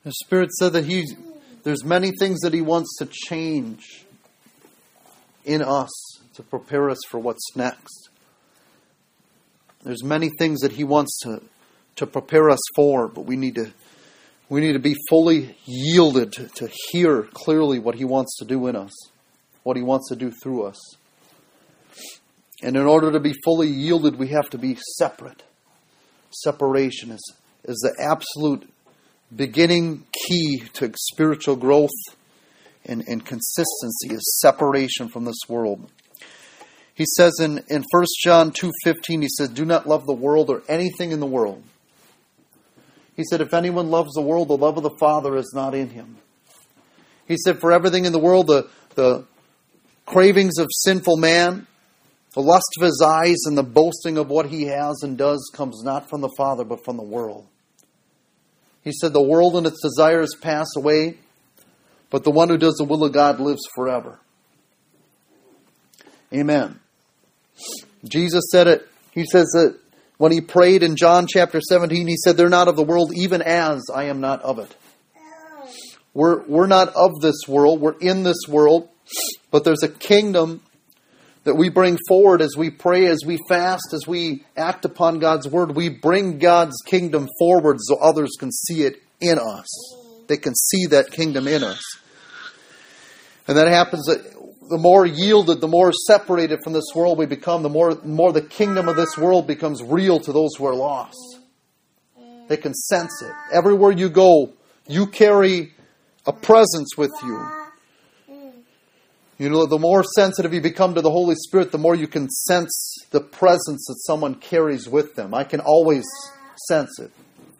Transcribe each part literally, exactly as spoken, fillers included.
The Spirit said that He, there's many things that He wants to change in us to prepare us for what's next. There's many things that He wants to, to prepare us for, but we need to we need to be fully yielded to, to hear clearly what He wants to do in us, what He wants to do through us. And in order to be fully yielded, we have to be separate. Separation is, is the absolute beginning key to spiritual growth and, and consistency, is separation from this world. He says in, in First John two fifteen, he says, do not love the world or anything in the world. He said, if anyone loves the world, the love of the Father is not in him. He said, for everything in the world, the, the cravings of sinful man, the lust of his eyes, and the boasting of what he has and does comes not from the Father, but from the world. He said, the world and its desires pass away, but the one who does the will of God lives forever. Amen. Jesus said it. He says that when He prayed in John chapter seventeen, He said, they're not of the world, even as I am not of it. We're, we're not of this world. We're in this world. But there's a kingdom that we bring forward as we pray, as we fast, as we act upon God's word. We bring God's kingdom forward so others can see it in us. They can see that kingdom in us. And that happens that the more yielded, the more separated from this world we become, the more, more the kingdom of this world becomes real to those who are lost. They can sense it. Everywhere you go, you carry a presence with you. You know, the more sensitive you become to the Holy Spirit, the more you can sense the presence that someone carries with them. I can always sense it.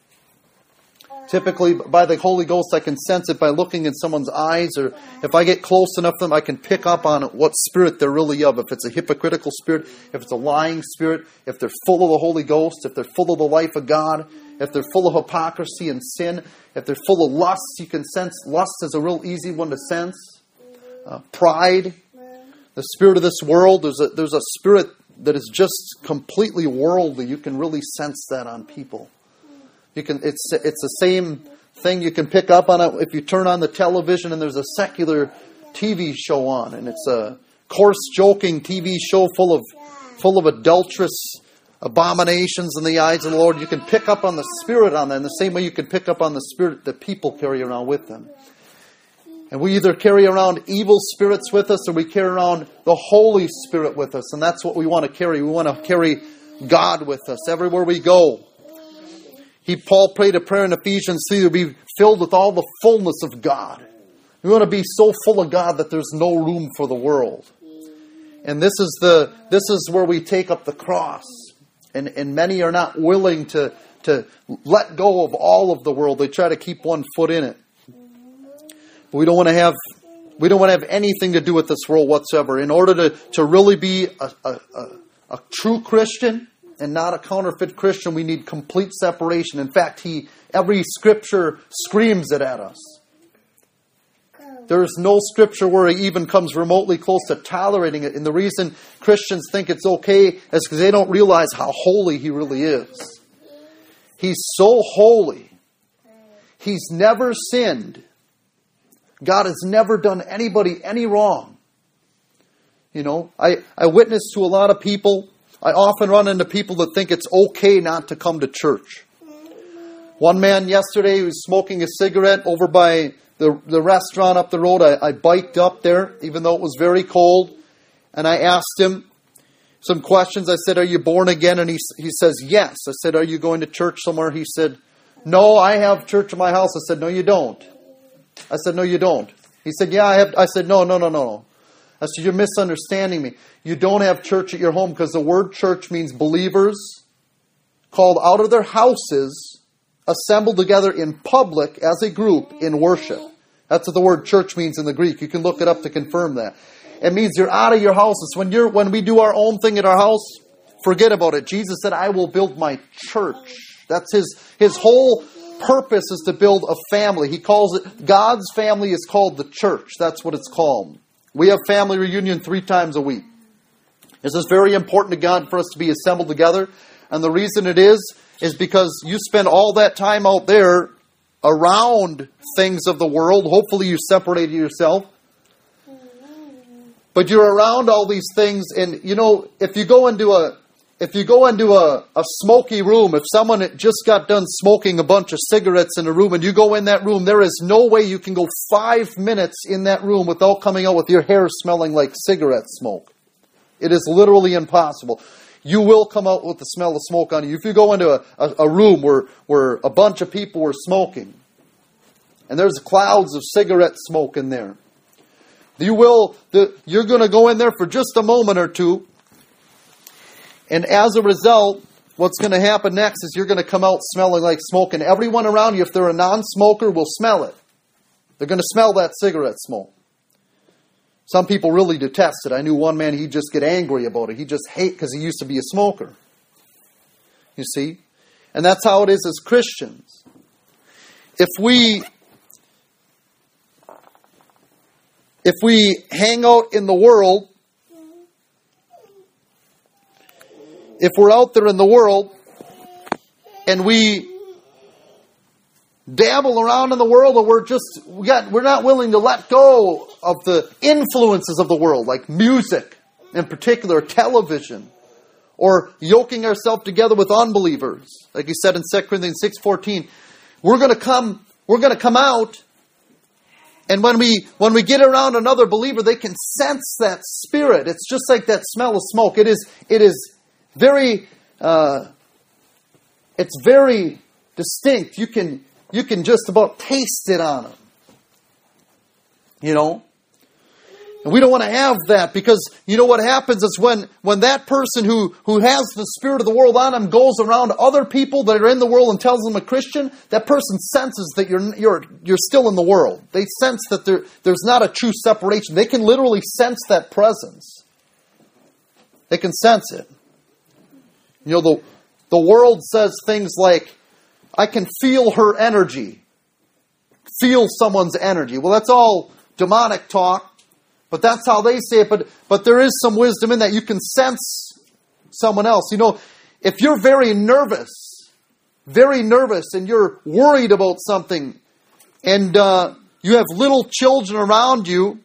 Typically, by the Holy Ghost, I can sense it by looking in someone's eyes, or if I get close enough to them, I can pick up on what spirit they're really of. If it's a hypocritical spirit, if it's a lying spirit, if they're full of the Holy Ghost, if they're full of the life of God, if they're full of hypocrisy and sin, if they're full of lust, you can sense. Lust is a real easy one to sense. Uh, pride, the spirit of this world. There's a there's a spirit that is just completely worldly. You can really sense that on people. You can it's it's the same thing you can pick up on it if you turn on the television and there's a secular T V show on, and it's a coarse, joking T V show full of full of adulterous abominations in the eyes of the Lord. You can pick up on the spirit on that in the same way you can pick up on the spirit that people carry around with them. And we either carry around evil spirits with us, or we carry around the Holy Spirit with us. And that's what we want to carry. We want to carry God with us everywhere we go. He, Paul prayed a prayer in Ephesians three to be filled with all the fullness of God. We want to be so full of God that there's no room for the world. And this is the this is where we take up the cross. And, and many are not willing to, to let go of all of the world. They try to keep one foot in it. We don't want to have we don't want to have anything to do with this world whatsoever. In order to, to really be a, a, a, a true Christian and not a counterfeit Christian, we need complete separation. In fact, he every scripture screams it at us. There is no scripture where he even comes remotely close to tolerating it. And the reason Christians think it's okay is because they don't realize how holy he really is. He's so holy. He's never sinned. God has never done anybody any wrong. You know, I, I witness to a lot of people. I often run into people that think it's okay not to come to church. One man yesterday was smoking a cigarette over by the, the restaurant up the road. I, I biked up there, even though it was very cold. And I asked him some questions. I said, are you born again? And he, he says, yes. I said, are you going to church somewhere? He said, no, I have church in my house. I said, no, you don't. I said, no, you don't. He said, yeah, I have. I said, no, no, no, no. I said, you're misunderstanding me. You don't have church at your home because the word church means believers called out of their houses, assembled together in public as a group in worship. That's what the word church means in the Greek. You can look it up to confirm that. It means you're out of your houses. When you're when we do our own thing at our house, forget about it. Jesus said, I will build my church. That's his his whole purpose is to build a family. He calls it, God's family is called the church. That's what it's called. We have family reunion three times a week. This is very important to God for us to be assembled together. And the reason it is, is because you spend all that time out there around things of the world. Hopefully you separated yourself. But you're around all these things, and you know, if you go into a if you go into a, a smoky room, if someone had just got done smoking a bunch of cigarettes in a room and you go in that room, there is no way you can go five minutes in that room without coming out with your hair smelling like cigarette smoke. It is literally impossible. You will come out with the smell of smoke on you. If you go into a, a, a room where, where a bunch of people were smoking, and there's clouds of cigarette smoke in there, you will, the, you're going to go in there for just a moment or two, and as a result, what's going to happen next is you're going to come out smelling like smoke, and everyone around you, if they're a non-smoker, will smell it. They're going to smell that cigarette smoke. Some people really detest it. I knew one man, he'd just get angry about it. He'd just hate because he used to be a smoker. You see? And that's how it is as Christians. If we, if we hang out in the world, if we're out there in the world and we dabble around in the world, or we're just we got we're not willing to let go of the influences of the world, like music in particular, television, or yoking ourselves together with unbelievers, like he said in Second Corinthians six fourteen, we're going to come we're going to come out, and when we when we get around another believer, they can sense that spirit. It's just like that smell of smoke. It is it is very uh, it's very distinct. You can You can just about taste it on them. You know? And we don't want to have that, because you know what happens is when, when that person who, who has the spirit of the world on them goes around other people that are in the world and tells them a Christian, that person senses that you're you're you're still in the world. They sense that there there's not a true separation. They can literally sense that presence. They can sense it. You know, the the world says things like, I can feel her energy. Feel someone's energy. Well, that's all demonic talk, but that's how they say it. But, but there is some wisdom in that. You can sense someone else. You know, if you're very nervous, very nervous, and you're worried about something, and uh, you have little children around you,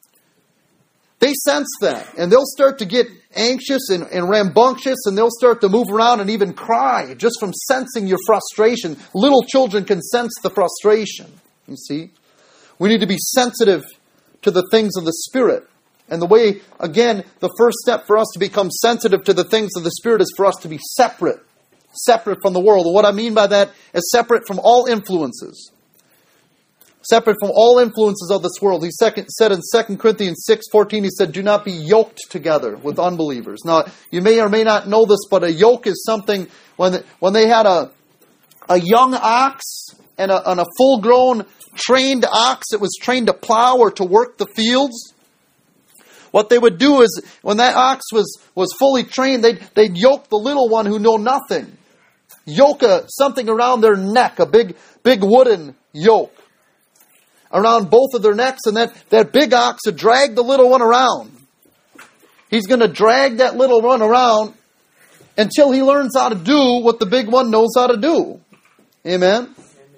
they sense that, and they'll start to get anxious and, and rambunctious, and they'll start to move around and even cry just from sensing your frustration. Little children can sense the frustration, you see. We need to be sensitive to the things of the Spirit. And the way, again, the first step for us to become sensitive to the things of the Spirit is for us to be separate. Separate from the world. And what I mean by that is separate from all influences. Separate from all influences of this world. He second, said in Second Corinthians six fourteen, he said, do not be yoked together with unbelievers. Now, you may or may not know this, but a yoke is something, when when they had a a young ox and a, and a full-grown trained ox that was trained to plow or to work the fields, what they would do is, when that ox was, was fully trained, they'd, they'd yoke the little one who know nothing. Yoke a, something around their neck, a big, big wooden yoke around both of their necks, and that, that big ox would drag the little one around. He's going to drag that little one around until he learns how to do what the big one knows how to do. Amen?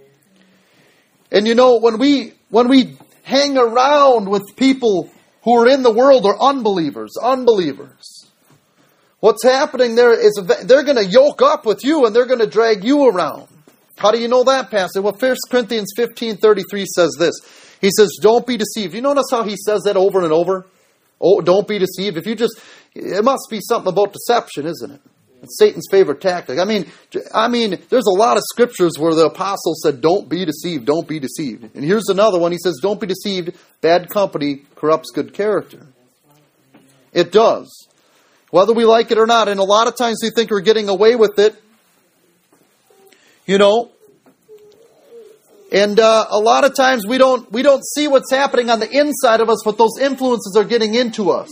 And you know, when we when we hang around with people who are in the world or unbelievers, unbelievers, what's happening there is they're going to yoke up with you and they're going to drag you around. How do you know that, Pastor? Well, First Corinthians fifteen thirty-three says this. He says, don't be deceived. You notice how he says that over and over? Oh, don't be deceived. If you just, it must be something about deception, isn't it? It's Satan's favorite tactic. I mean, I mean, there's a lot of scriptures where the apostle said, don't be deceived, don't be deceived. And here's another one. He says, don't be deceived. Bad company corrupts good character. It does. Whether we like it or not. And a lot of times we think we're getting away with it. You know. And uh, a lot of times we don't we don't see what's happening on the inside of us, but those influences are getting into us.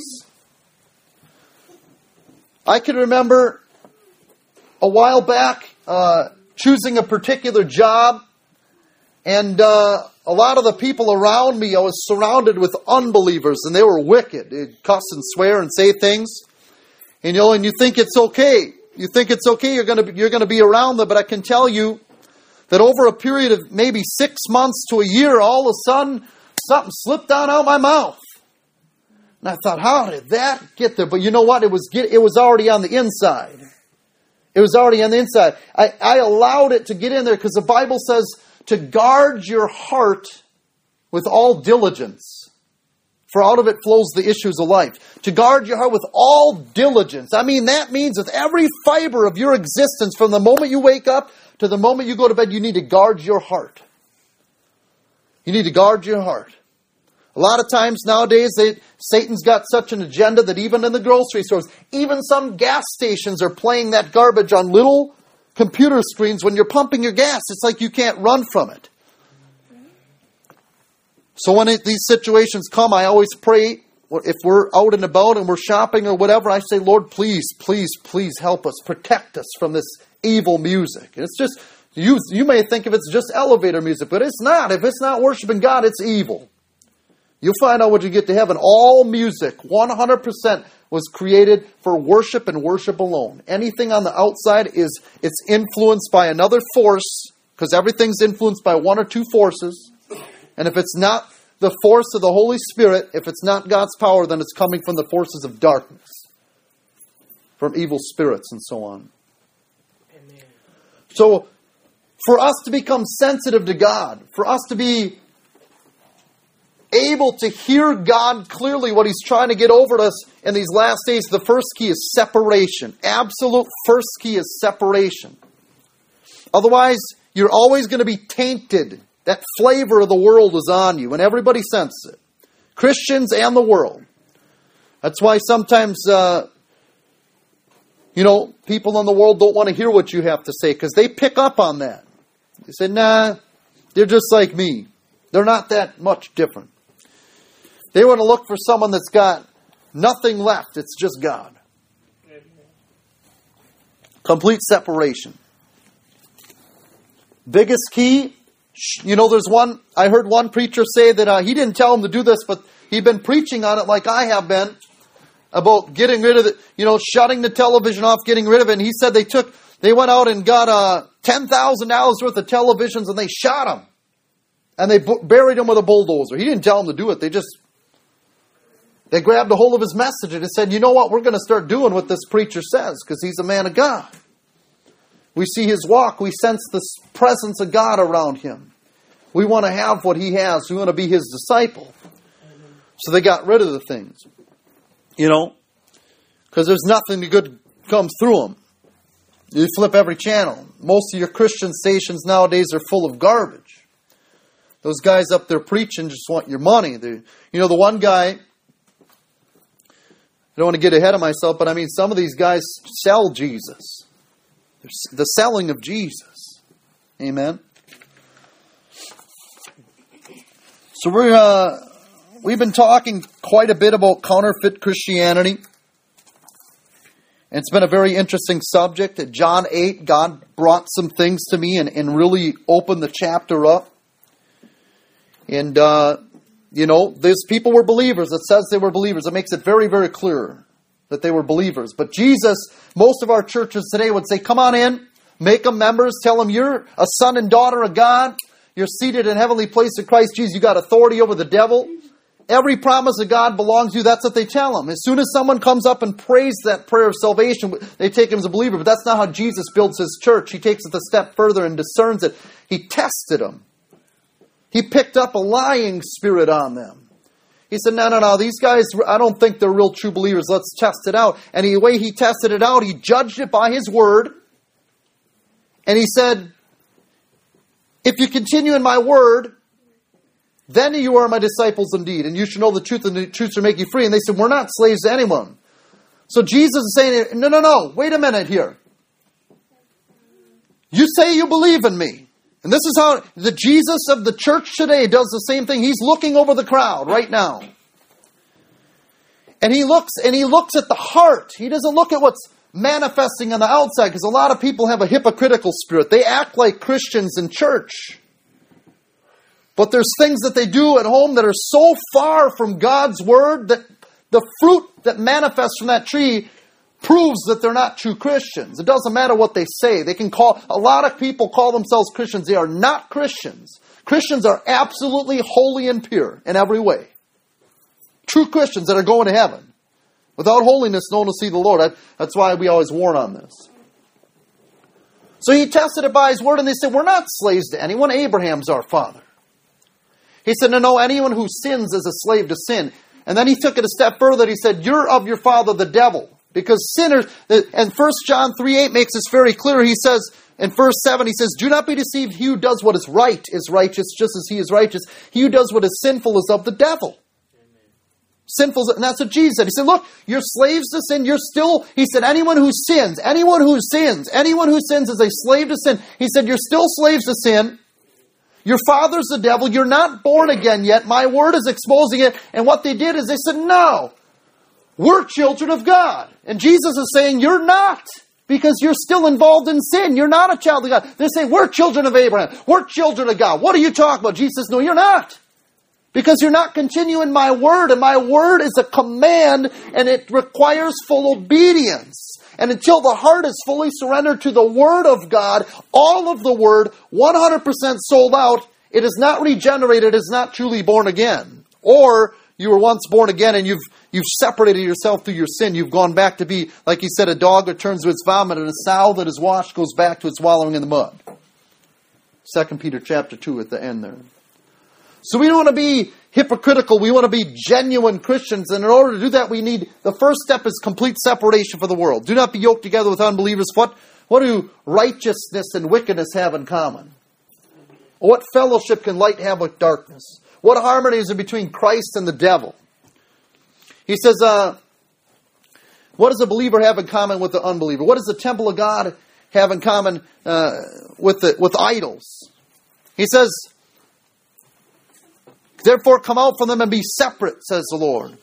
I can remember a while back uh, choosing a particular job, and uh, a lot of the people around me, I was surrounded with unbelievers, and they were wicked. They'd cuss and swear and say things, and you know, and you think it's okay. You think it's okay. You're going to you're going to be around them, but I can tell you, that over a period of maybe six months to a year, all of a sudden, something slipped down out my mouth. And I thought, how did that get there? But you know what? It was get, it was already on the inside. It was already on the inside. I, I allowed it to get in there because the Bible says to guard your heart with all diligence. For out of it flows the issues of life. To guard your heart with all diligence. I mean, that means with every fiber of your existence, from the moment you wake up to the moment you go to bed, you need to guard your heart. You need to guard your heart. A lot of times nowadays, they, Satan's got such an agenda that even in the grocery stores, even some gas stations are playing that garbage on little computer screens when you're pumping your gas. It's like you can't run from it. So when it, these situations come, I always pray, if we're out and about and we're shopping or whatever, I say, Lord, please, please, please help us. Protect us from this evil music. And it's just, you, you may think of it's just elevator music, but it's not. If it's not worshiping God, it's evil. You'll find out when you get to heaven. All music, one hundred percent, was created for worship and worship alone. Anything on the outside is it's influenced by another force, because everything's influenced by one or two forces. And if it's not the force of the Holy Spirit, if it's not God's power, then it's coming from the forces of darkness, from evil spirits and so on. Amen. So, for us to become sensitive to God, for us to be able to hear God clearly, what He's trying to get over to us in these last days, the first key is separation. Absolute first key is separation. Otherwise, you're always going to be tainted. That flavor of the world is on you, and everybody senses it. Christians and the world. That's why sometimes, uh, you know, people in the world don't want to hear what you have to say, because they pick up on that. They say, nah, they're just like me. They're not that much different. They want to look for someone that's got nothing left. It's just God. Complete separation. Biggest key, you know, there's one, I heard one preacher say that uh, he didn't tell him to do this, but he'd been preaching on it like I have been, about getting rid of it, you know, shutting the television off, getting rid of it. And he said they took, they went out and got uh, ten thousand dollars worth of televisions and they shot them. And they bu- buried him with a bulldozer. He didn't tell them to do it. They just, they grabbed a hold of his message and said, you know what, we're going to start doing what this preacher says, because he's a man of God. We see his walk. We sense the presence of God around him. We want to have what he has. We want to be his disciple. So they got rid of the things. You know, because there's nothing good comes through them. You flip every channel. Most of your Christian stations nowadays are full of garbage. Those guys up there preaching just want your money. They're, you know, the one guy, I don't want to get ahead of myself, but I mean, some of these guys sell Jesus. The selling of Jesus. Amen. So we're uh, we've been talking quite a bit about counterfeit Christianity. And it's been a very interesting subject. At John eight, God brought some things to me and, and really opened the chapter up. And, uh, you know, these people were believers. It says they were believers. It makes it very, very clear that they were believers. But Jesus, most of our churches today would say, come on in, make them members, tell them you're a son and daughter of God. You're seated in heavenly place in Christ Jesus. You got authority over the devil. Every promise of God belongs to you. That's what they tell them. As soon as someone comes up and prays that prayer of salvation, they take him as a believer. But that's not how Jesus builds his church. He takes it a step further and discerns it. He tested them. He picked up a lying spirit on them. He said, no, no, no, these guys, I don't think they're real true believers. Let's test it out. And the way he tested it out, he judged it by his word. And he said, if you continue in my word, then you are my disciples indeed. And you shall know the truth, and the truth shall make you free. And they said, we're not slaves to anyone. So Jesus is saying, no, no, no, wait a minute here. You say you believe in me. And this is how the Jesus of the church today does the same thing. He's looking over the crowd right now. And he looks and he looks at the heart. He doesn't look at what's manifesting on the outside, because a lot of people have a hypocritical spirit. They act like Christians in church. But there's things that they do at home that are so far from God's word that the fruit that manifests from that tree proves that they're not true Christians. It doesn't matter what they say. They can call, a lot of people call themselves Christians. They are not Christians. Christians are absolutely holy and pure in every way. True Christians that are going to heaven. Without holiness, no one will see the Lord. That, that's why we always warn on this. So he tested it by his word, and they said, we're not slaves to anyone. Abraham's our father. He said, no, no, anyone who sins is a slave to sin. And then he took it a step further. He said, you're of your father, the devil. Because sinners, and First John three eight makes this very clear. He says, in verse seven, he says, do not be deceived. He who does what is right is righteous, just as he is righteous. He who does what is sinful is of the devil. Sinful, and that's what Jesus said. He said, look, you're slaves to sin. You're still, he said, anyone who sins, anyone who sins, anyone who sins is a slave to sin. He said, you're still slaves to sin. Your father's the devil. You're not born again yet. My word is exposing it. And what they did is they said, no, we're children of God. And Jesus is saying, you're not, because you're still involved in sin. You're not a child of God. They say, we're children of Abraham. We're children of God. What are you talking about? Jesus says, no, you're not. Because you're not continuing my word, and my word is a command, and it requires full obedience. And until the heart is fully surrendered to the word of God, all of the word, one hundred percent sold out, it is not regenerated, it is not truly born again. Or you were once born again and you've you've separated yourself through your sin. You've gone back to be, like he said, a dog returns to its vomit, and a sow that is washed goes back to its wallowing in the mud. Second Peter chapter two at the end there. So we don't want to be hypocritical. We want to be genuine Christians. And in order to do that, we need, the first step is complete separation from the world. Do not be yoked together with unbelievers. What, what do righteousness and wickedness have in common? What fellowship can light have with darkness? What harmony is there between Christ and the devil? He says, uh, what does a believer have in common with the unbeliever? What does the temple of God have in common uh, with the, with idols? He says, therefore come out from them and be separate, says the Lord.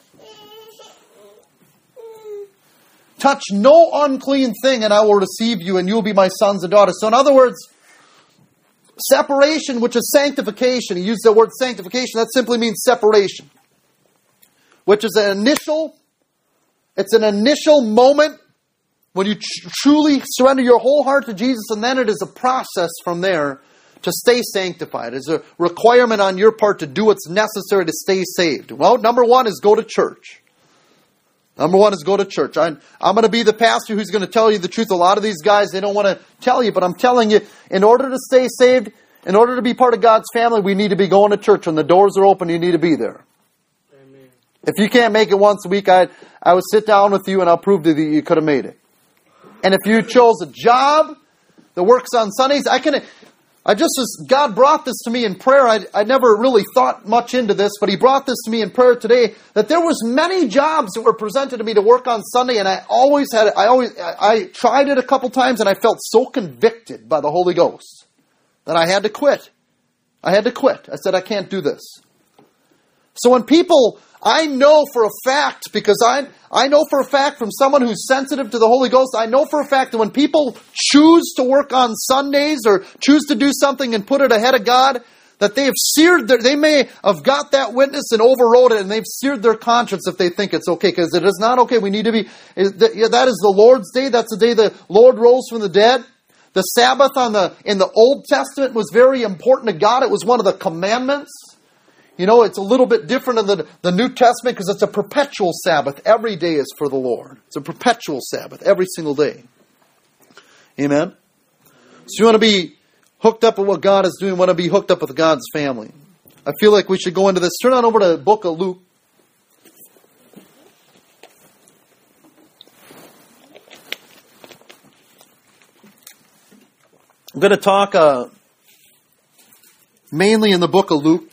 Touch no unclean thing, and I will receive you, and you will be my sons and daughters. So in other words, separation, which is sanctification. He used the word sanctification. That simply means separation. Which is an initial, it's an initial moment when you tr- truly surrender your whole heart to Jesus, and then it is a process from there to stay sanctified. It's a requirement on your part to do what's necessary to stay saved. Well, number one is go to church. Number one is go to church. I'm, I'm going to be the pastor who's going to tell you the truth. A lot of these guys, they don't want to tell you, but I'm telling you, in order to stay saved, in order to be part of God's family, we need to be going to church. When the doors are open, you need to be there. Amen. If you can't make it once a week, I, I would sit down with you and I'll prove to you that you could have made it. And if you chose a job that works on Sundays, I can... I just, as God brought this to me in prayer, I, I never really thought much into this, but He brought this to me in prayer today, that there was many jobs that were presented to me to work on Sunday, and I always had, I always, I, I tried it a couple times, and I felt so convicted by the Holy Ghost that I had to quit. I had to quit. I said, I can't do this. So when people, I know for a fact, because I I know for a fact from someone who's sensitive to the Holy Ghost, I know for a fact that when people choose to work on Sundays or choose to do something and put it ahead of God, that they have seared their, they may have got that witness and overrode it, and they've seared their conscience if they think it's okay, because it is not okay. We need to be, that is the Lord's day. That's the day the Lord rose from the dead. The Sabbath on the in the Old Testament was very important to God. It was one of the commandments. You know, it's a little bit different in the, the New Testament because it's a perpetual Sabbath. Every day is for the Lord. It's a perpetual Sabbath every single day. Amen? So you want to be hooked up with what God is doing. You want to be hooked up with God's family. I feel like we should go into this. Turn on over to the book of Luke. I'm going to talk uh, mainly in the book of Luke.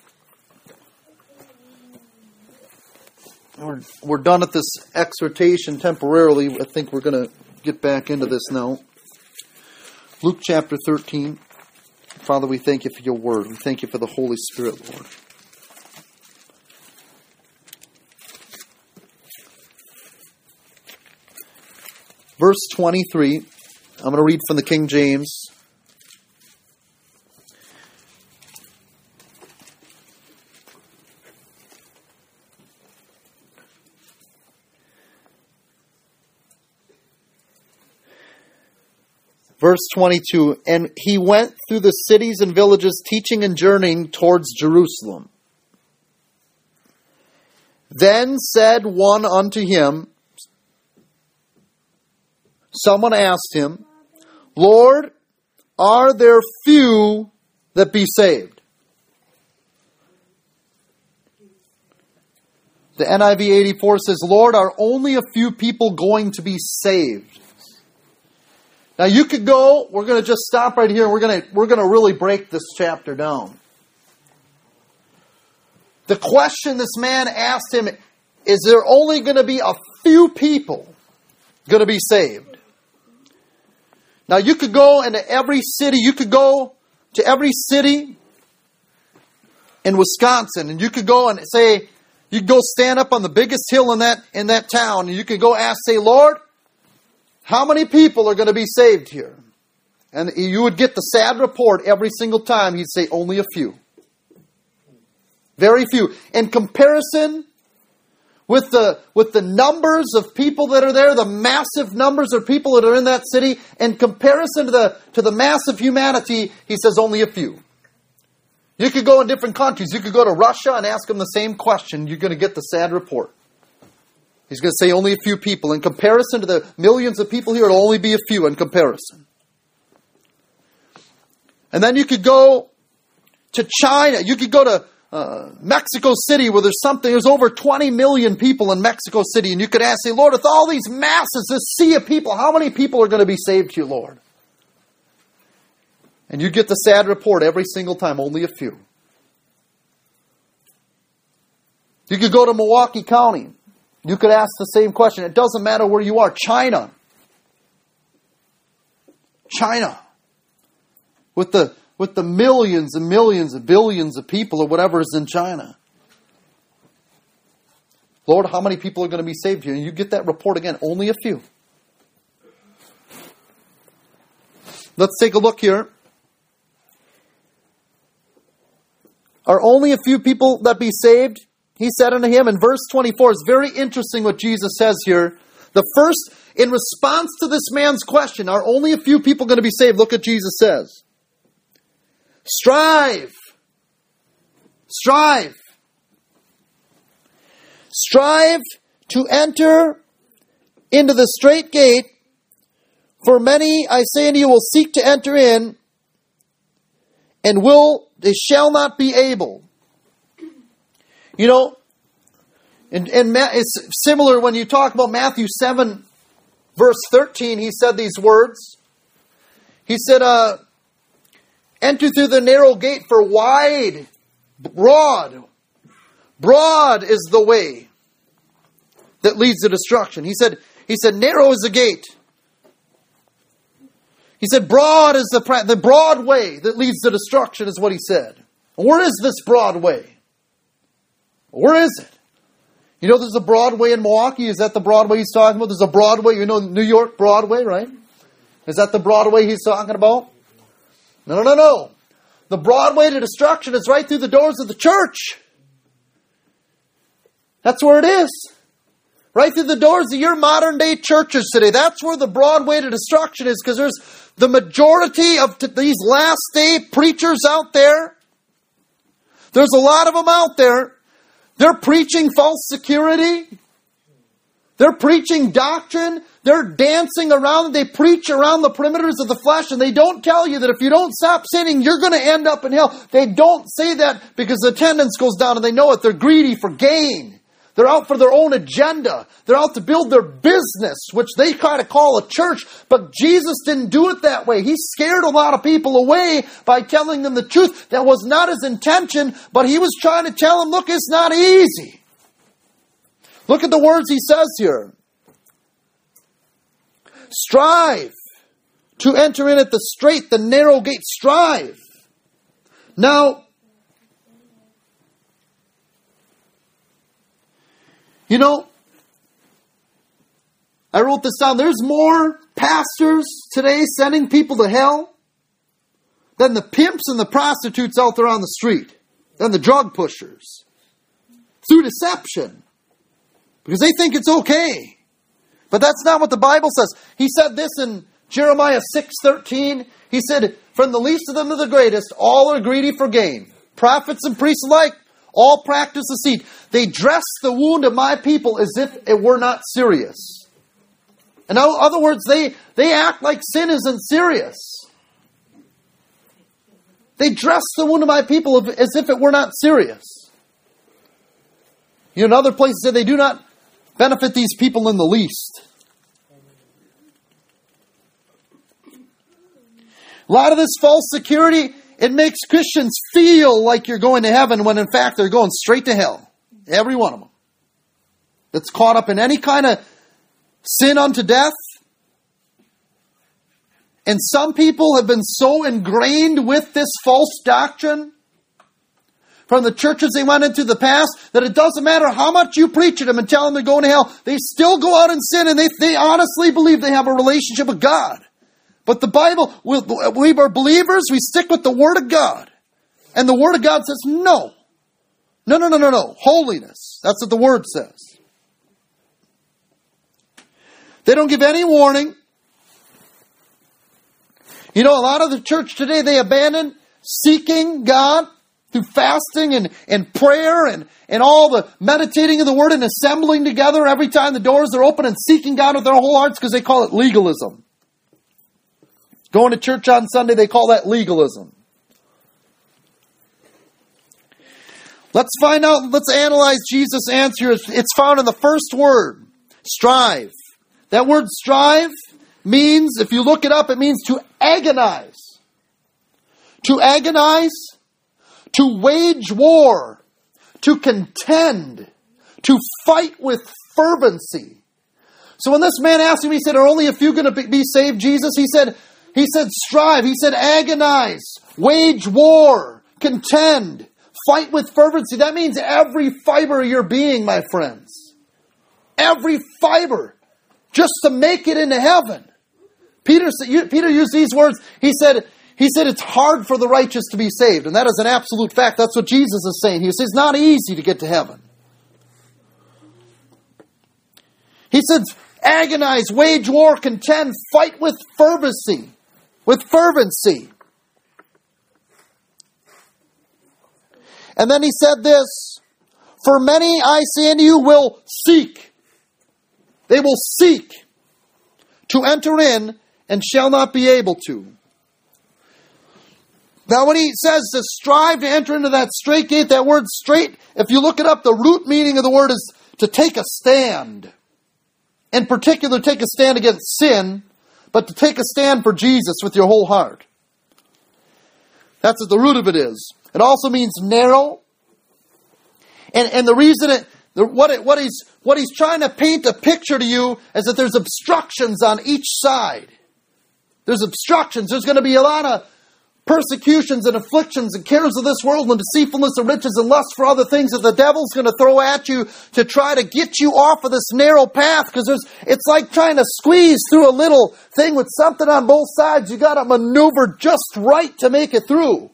We're, we're done at this exhortation temporarily. I think we're going to get back into this now. Luke chapter thirteen. Father, we thank you for your word. We thank you for the Holy Spirit, Lord. Verse twenty-three. I'm going to read from the King James. Verse twenty-two, and he went through the cities and villages, teaching and journeying towards Jerusalem. Then said one unto him, someone asked him, Lord, are there few that be saved? The N I V eighty-four says, Lord, are only a few people going to be saved? Now you could go, we're going to just stop right here, and we're going to, we're going to really break this chapter down. The question this man asked him, is there only going to be a few people going to be saved? Now you could go into every city, you could go to every city in Wisconsin, and you could go and say, you could go stand up on the biggest hill in that, in that town, and you could go ask, say, Lord, how many people are going to be saved here? And you would get the sad report every single time. He'd say, only a few. Very few. In comparison with the, with the numbers of people that are there, the massive numbers of people that are in that city, in comparison to the, to the mass of humanity, he says only a few. You could go in different countries. You could go to Russia and ask them the same question. You're going to get the sad report. He's going to say only a few people. In comparison to the millions of people here, it'll only be a few in comparison. And then you could go to China. You could go to uh, Mexico City, where there's something, there's over twenty million people in Mexico City. And you could ask, say, Lord, with all these masses, this sea of people, how many people are going to be saved here, Lord? And you get the sad report every single time, only a few. You could go to Milwaukee County. You could ask the same question. It doesn't matter where you are. China. China. With the, with the millions and millions and billions of people or whatever is in China. Lord, how many people are going to be saved here? And you get that report again. Only a few. Let's take a look here. Are only a few people that be saved? He said unto him in verse twenty-four, it's very interesting what Jesus says here. The first, in response to this man's question, are only a few people going to be saved? Look what Jesus says. Strive. Strive. Strive to enter into the straight gate, for many, I say unto you, will seek to enter in, and will, they shall not be able. You know, and, and it's similar when you talk about Matthew seven, verse thirteen, he said these words. He said, uh, enter through the narrow gate, for wide, broad, broad is the way that leads to destruction. He said, he said, narrow is the gate. He said, broad is the, the broad way that leads to destruction is what he said. Where is this broad way? Where is it? You know there's a Broadway in Milwaukee. Is that the Broadway he's talking about? There's a Broadway, you know, New York Broadway, right? Is that the Broadway he's talking about? No, no, no, no. The Broadway to destruction is right through the doors of the church. That's where it is. Right through the doors of your modern day churches today. That's where the Broadway to destruction is, because there's the majority of t- these last day preachers out there. There's a lot of them out there. They're preaching false security. They're preaching doctrine. They're dancing around. They preach around the perimeters of the flesh, and they don't tell you that if you don't stop sinning, you're going to end up in hell. They don't say that because the attendance goes down, and they know it. They're greedy for gain. They're out for their own agenda. They're out to build their business, which they try to call a church. But Jesus didn't do it that way. He scared a lot of people away by telling them the truth. That was not his intention, but he was trying to tell them, look, it's not easy. Look at the words he says here. Strive to enter in at the straight, the narrow gate. Strive. Now, you know, I wrote this down. There's more pastors today sending people to hell than the pimps and the prostitutes out there on the street, than the drug pushers. Through deception. Because they think it's okay. But that's not what the Bible says. He said this in Jeremiah six thirteen, he said, from the least of them to the greatest, all are greedy for gain. Prophets and priests alike, all practice deceit. They dress the wound of my people as if it were not serious. In other words, they, they act like sin isn't serious. They dress the wound of my people as if it were not serious. You know, in other places, they do not benefit these people in the least. A lot of this false security, it makes Christians feel like you're going to heaven when in fact they're going straight to hell. Every one of them. That's caught up in any kind of sin unto death. And some people have been so ingrained with this false doctrine from the churches they went into the past that it doesn't matter how much you preach to them and tell them they're going to hell. They still go out and sin, and they, they honestly believe they have a relationship with God. But the Bible, we, we are believers, we stick with the Word of God. And the Word of God says no. No, no, no, no, no. Holiness. That's what the Word says. They don't give any warning. You know, a lot of the church today, they abandon seeking God through fasting and, and prayer and, and all the meditating of the Word and assembling together every time the doors are open and seeking God with their whole hearts because they call it legalism. Going to church on Sunday, they call that legalism. Let's find out, let's analyze Jesus' answer. It's found in the first word, strive. That word strive means, if you look it up, it means to agonize. To agonize, to wage war, to contend, to fight with fervency. So when this man asked him, he said, are only a few going to be saved, Jesus? He said, he said strive, he said agonize, wage war, contend, fight with fervency. That means every fiber of your being, my friends. Every fiber. Just to make it into heaven. Peter, Peter used these words. He said, he said it's hard for the righteous to be saved. And that is an absolute fact. That's what Jesus is saying. He says it's not easy to get to heaven. He said agonize, wage war, contend, fight with fervency. With fervency. And then he said this, for many, I say unto you, will seek. They will seek to enter in and shall not be able to. Now when he says to strive to enter into that straight gate, that word straight, if you look it up, the root meaning of the word is to take a stand. In particular, take a stand against sin, but to take a stand for Jesus with your whole heart. That's what the root of it is. It also means narrow. And, and the reason it, the, what it, what he's, what he's trying to paint a picture to you is that there's obstructions on each side. There's obstructions. There's going to be a lot of persecutions and afflictions and cares of this world and deceitfulness of riches and lust for other things that the devil's going to throw at you to try to get you off of this narrow path, because there's it's like trying to squeeze through a little thing with something on both sides. You got to maneuver just right to make it through.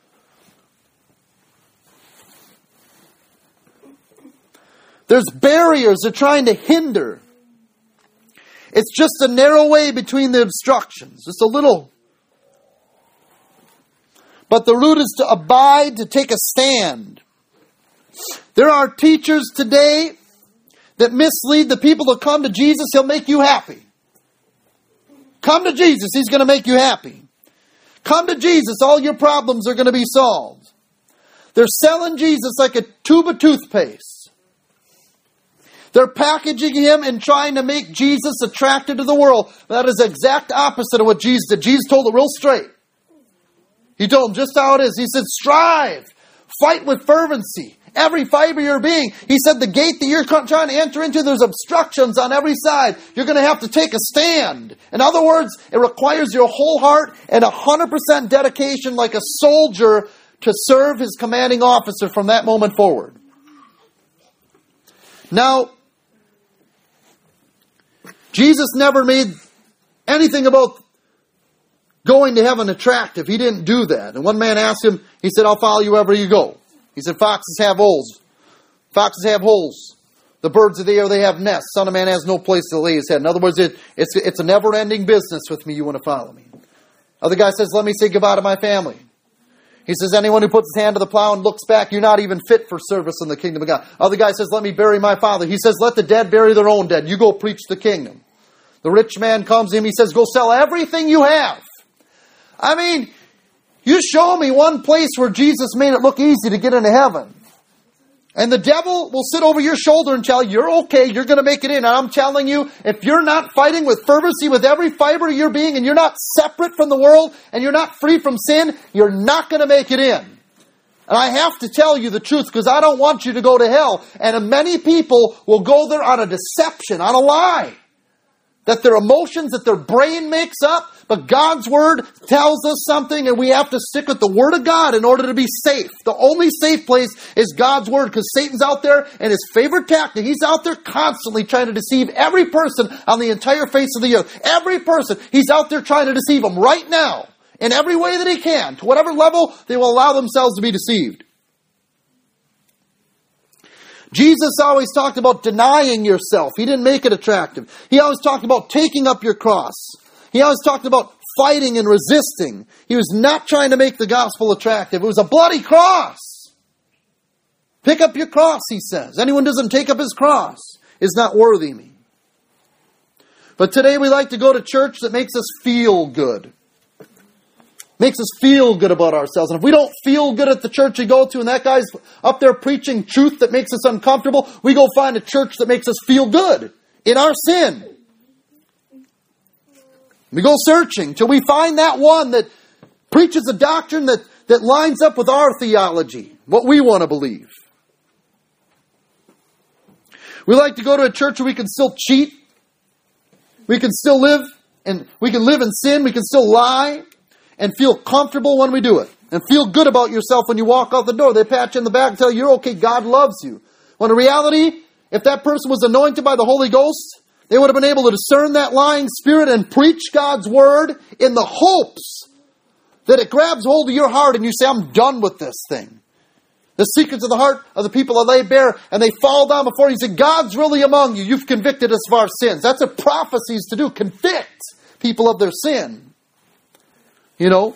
There's barriers they're trying to hinder. It's just a narrow way between the obstructions. Just a little. But the root is to abide, to take a stand. There are teachers today that mislead the people to come to Jesus. He'll make you happy. Come to Jesus. He's going to make you happy. Come to Jesus. All your problems are going to be solved. They're selling Jesus like a tube of toothpaste. They're packaging him and trying to make Jesus attractive to the world. That is the exact opposite of what Jesus did. Jesus told it real straight. He told them just how it is. He said, strive, fight with fervency, every fiber of your being. He said, the gate that you're trying to enter into, there's obstructions on every side. You're going to have to take a stand. In other words, it requires your whole heart and one hundred percent dedication like a soldier to serve his commanding officer from that moment forward. Now, Jesus never made anything about going to heaven attractive. He didn't do that. And one man asked him, he said, I'll follow you wherever you go. He said, foxes have holes. Foxes have holes. The birds of the air, they have nests. Son of man has no place to lay his head. In other words, it, it's, it's a never-ending business with me. You want to follow me. Other guy says, let me say goodbye to my family. He says, anyone who puts his hand to the plow and looks back, you're not even fit for service in the kingdom of God. Other guy says, let me bury my father. He says, let the dead bury their own dead. You go preach the kingdom. The rich man comes to him. He says, go sell everything you have. I mean, you show me one place where Jesus made it look easy to get into heaven. And the devil will sit over your shoulder and tell you, you're okay, you're going to make it in. And I'm telling you, if you're not fighting with fervency with every fiber of your being, and you're not separate from the world, and you're not free from sin, you're not going to make it in. And I have to tell you the truth, because I don't want you to go to hell. And many people will go there on a deception, on a lie. That their emotions, that their brain makes up. But God's Word tells us something, and we have to stick with the Word of God in order to be safe. The only safe place is God's Word, because Satan's out there, and his favorite tactic, he's out there constantly trying to deceive every person on the entire face of the earth. Every person, he's out there trying to deceive them right now, in every way that he can. To whatever level, they will allow themselves to be deceived. Jesus always talked about denying yourself. He didn't make it attractive. He always talked about taking up your cross. He always talked about fighting and resisting. He was not trying to make the gospel attractive. It was a bloody cross. Pick up your cross, he says. Anyone who doesn't take up his cross is not worthy of me. But today we like to go to church that makes us feel good. Makes us feel good about ourselves. And if we don't feel good at the church we go to, and that guy's up there preaching truth that makes us uncomfortable, we go find a church that makes us feel good in our sin. We go searching till we find that one that preaches a doctrine that, that lines up with our theology, what we want to believe. We like to go to a church where we can still cheat. We can still live, and we can live in sin. We can still lie and feel comfortable when we do it. And feel good about yourself when you walk out the door. They pat you in the back and tell you you're okay, God loves you. When in reality, if that person was anointed by the Holy Ghost, they would have been able to discern that lying spirit and preach God's word in the hopes that it grabs hold of your heart and you say, I'm done with this thing. The secrets of the heart of the people are laid bare, and they fall down before you. You say, God's really among you. You've convicted us of our sins. That's what prophecies to do. Convict people of their sin. You know?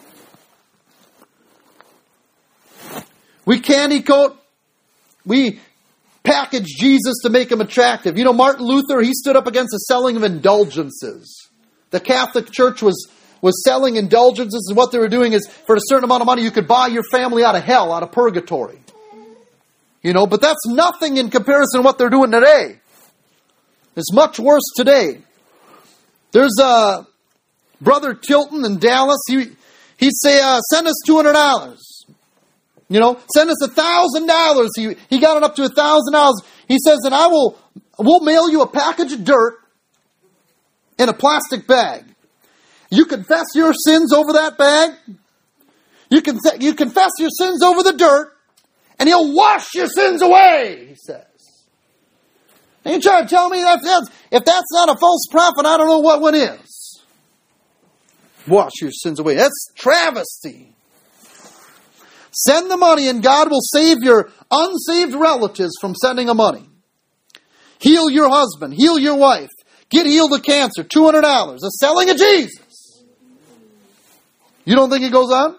We candy coat. We package Jesus to make him attractive. You know, Martin Luther, he stood up against the selling of indulgences. The Catholic Church was, was selling indulgences, and what they were doing is, for a certain amount of money, you could buy your family out of hell, out of purgatory. You know, but that's nothing in comparison to what they're doing today. It's much worse today. There's a Brother Tilton in Dallas. He, he'd say, uh, send us two hundred dollars. You know, send us one thousand dollars. He, he got it up to one thousand dollars. He says, and I will, we'll mail you a package of dirt in a plastic bag. You confess your sins over that bag. You can you confess your sins over the dirt, and he'll wash your sins away, he says. And you try to tell me that that's, if that's not a false prophet, I don't know what one is. Wash your sins away. That's travesty. Send the money and God will save your unsaved relatives from sending the money. Heal your husband. Heal your wife. Get healed of cancer. two hundred dollars. The selling of Jesus. You don't think it goes on?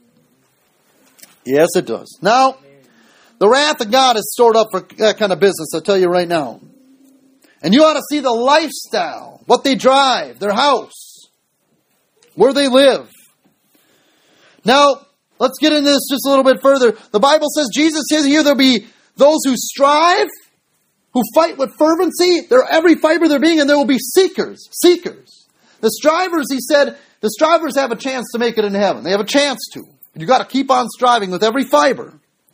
Yes, it does. Now, the wrath of God is stored up for that kind of business, I'll tell you right now. And you ought to see the lifestyle, what they drive, their house, where they live. Now, let's get into this just a little bit further. The Bible says, Jesus says here, there'll be those who strive, who fight with fervency, they're every fiber of their being, and there will be seekers. Seekers. The strivers, he said, the strivers have a chance to make it into heaven. They have a chance to. You've got to keep on striving with every fiber.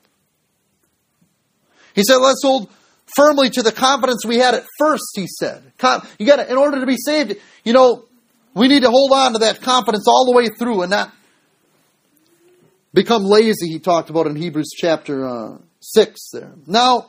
He said, let's hold firmly to the confidence we had at first, he said. You got to, in order to be saved, you know, we need to hold on to that confidence all the way through and not become lazy, he talked about in Hebrews chapter uh, six there. Now,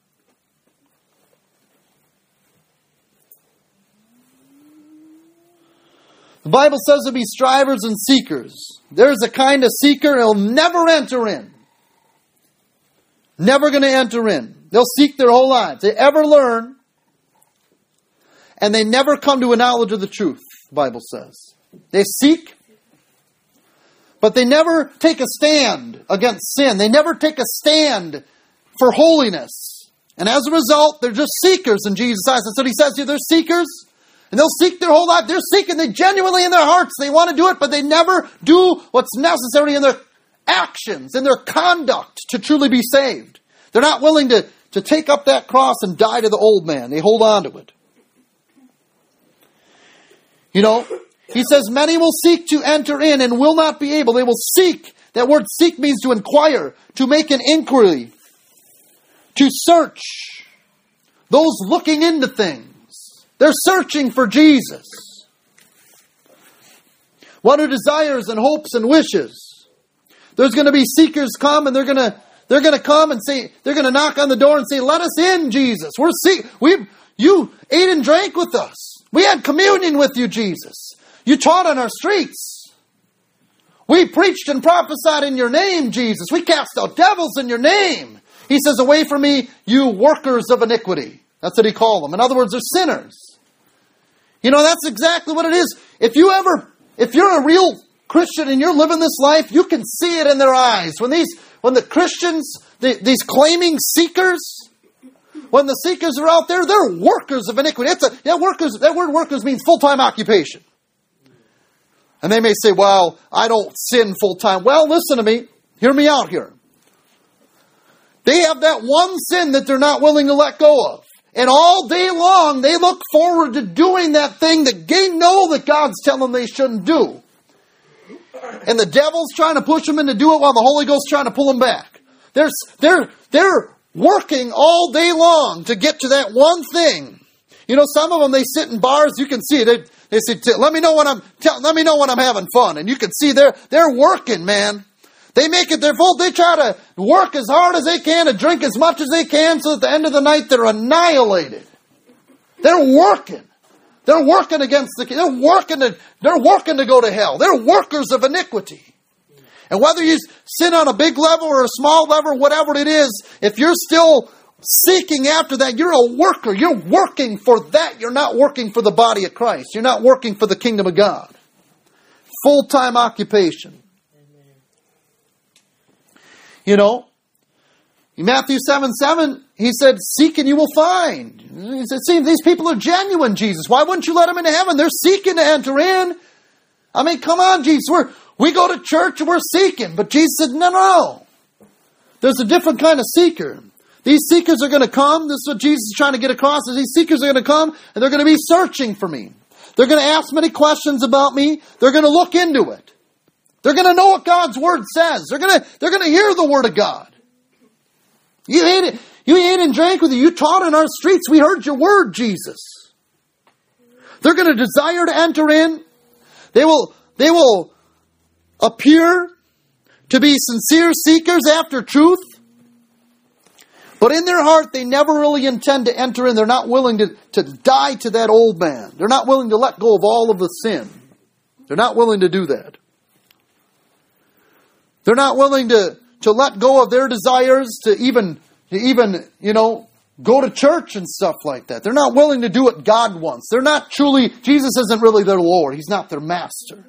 the Bible says to be strivers and seekers. There's a kind of seeker he'll never enter in. Never going to enter in. They'll seek their whole lives. They ever learn, and they never come to a knowledge of the truth, the Bible says. They seek, but they never take a stand against sin. They never take a stand for holiness. And as a result, they're just seekers in Jesus' eyes. That's what he says here. They're seekers, and they'll seek their whole life. They're seeking. They genuinely in their hearts, they want to do it, but they never do what's necessary in their actions, in their conduct to truly be saved. They're not willing to, to take up that cross and die to the old man. They hold on to it. You know, he says, many will seek to enter in and will not be able. They will seek. That word seek means to inquire, to make an inquiry, to search. Those looking into things. They're searching for Jesus. One who desires and hopes and wishes. There's going to be seekers come, and they're going to they're going to come and say, they're going to knock on the door and say, "Let us in, Jesus. We're see we you ate and drank with us. We had communion with you, Jesus. You taught on our streets. We preached and prophesied in your name, Jesus. We cast out devils in your name." He says, "Away from me, you workers of iniquity." That's what he called them. In other words, they're sinners. You know, that's exactly what it is. If you ever, if you're a real Christian and you're living this life, you can see it in their eyes. When these, when the Christians, the, these claiming seekers, when the seekers are out there, they're workers of iniquity. It's a, yeah, workers, that word workers means full-time occupation. And they may say, "Well, I don't sin full-time." Well, listen to me. Hear me out here. They have that one sin that they're not willing to let go of. And all day long, they look forward to doing that thing that they know that God's telling them they shouldn't do. And the devil's trying to push them into do it while the Holy Ghost's trying to pull them back. They're, they're, they're working all day long to get to that one thing. You know, some of them, they sit in bars, you can see it. They, they say, let me know when I'm, tell, let me know when I'm having fun. And you can see they're, they're working, man. They make it their fault. They try to work as hard as they can, to drink as much as they can, so at the end of the night they're annihilated. They're working. They're working against the. They're working to. They're working to go to hell. They're workers of iniquity. And whether you sin on a big level or a small level, whatever it is, if you're still seeking after that, you're a worker. You're working for that. You're not working for the body of Christ. You're not working for the kingdom of God. Full-time occupation. You know, in Matthew seven seven, he said, "Seek and you will find." He said, "See, these people are genuine, Jesus. Why wouldn't you let them into heaven? They're seeking to enter in." I mean, come on, Jesus. We're, we go to church and we're seeking. But Jesus said, no, no. There's a different kind of seeker. These seekers are going to come. This is what Jesus is trying to get across. Is these seekers are going to come and they're going to be searching for me. They're going to ask many questions about me. They're going to look into it. They're going to know what God's Word says. They're going to, they're going to hear the Word of God. You ate it. You ate and drank with you. You taught in our streets. We heard your Word, Jesus. They're going to desire to enter in. They will, they will appear to be sincere seekers after truth. But in their heart, they never really intend to enter in. They're not willing to, to die to that old man. They're not willing to let go of all of the sin. They're not willing to do that. They're not willing to, to let go of their desires to even, to even, you know, go to church and stuff like that. They're not willing to do what God wants. They're not truly, Jesus isn't really their Lord. He's not their master.